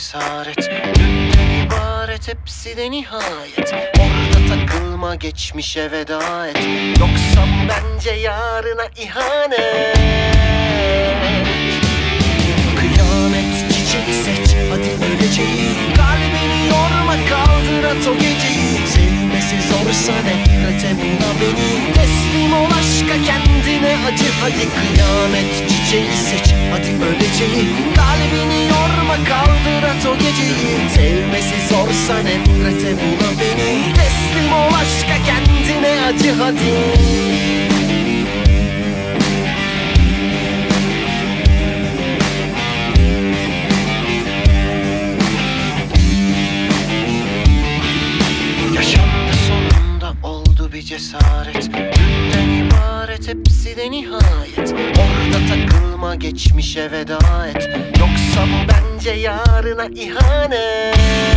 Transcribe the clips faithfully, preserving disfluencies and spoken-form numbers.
cesaret, dünden ibaret hepsi de nihayet. Orada takılma, geçmişe veda et, yoksa bence yarına ihanet. Kıyamet çiçeği seç, hadi öleceği, kalbini yorma, kaldır at o geceyi. Sevmesi zorsa nefrete buna beni, teslim ol aşka, kendine acı. Hadi kıyamet çiçeği seç, hadi öleceği, kalbini yorma, kaldır at o geceyi. Sevmesi zorsa nefrete buna beni, teslim ol aşka, kendine acı. Hadi cesaret, dünden ibaret hepsi de nihayet. Orada takılma, geçmişe veda et, yoksa bu bence yarına ihanet.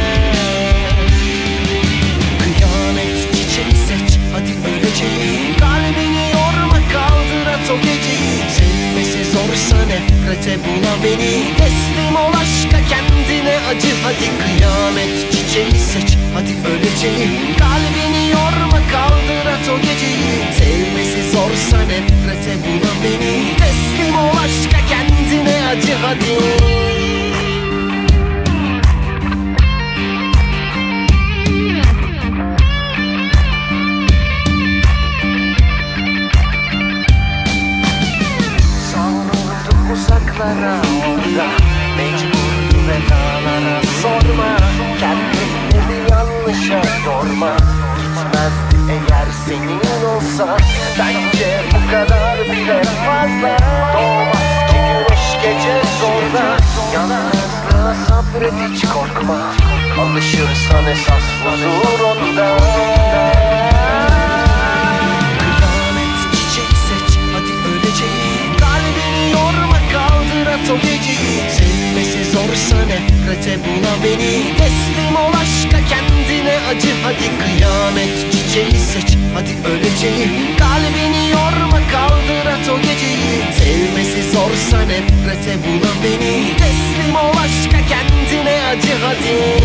Kıyamet çiçeği seç, hadi öleceği, kalbini yorma, kaldır at o geceyi. Sevmesi zorsa nefrete bula beni, teslim ol aşka, kendine acı. Hadi kıyamet çiçeği seç, hadi öleceği, kalbini yorma, kaldır at o geceyi. Sevmesi zorsa nefrete bula beni, teslim ol aşka, kendine acı. Hadi savruldu uzaklara, orada mecburdu vedalara. Sorma, kendini yanlışa yorma, gitmezdi eğer senin olsa. Bence bu kadar bile fazla, doğmaz ki güneş gece zorda. Yalnızlığa sabret, hiç korkma, alışırsan esas huzur onda. Kıyamet çiçeği seç, hadi öleceği, kalbini yorma, kaldır at o geceyi. Sevmesi zorsa nefrete bula beni, teslim ol aşka, kendine acı. Hadi kıyamet çiçeği seç, hadi öleceği, kalbini yorma, kaldır at o geceyi. Sevmesi zorsa nefrete bula beni, teslim ol aşka, kendine acı. Hadi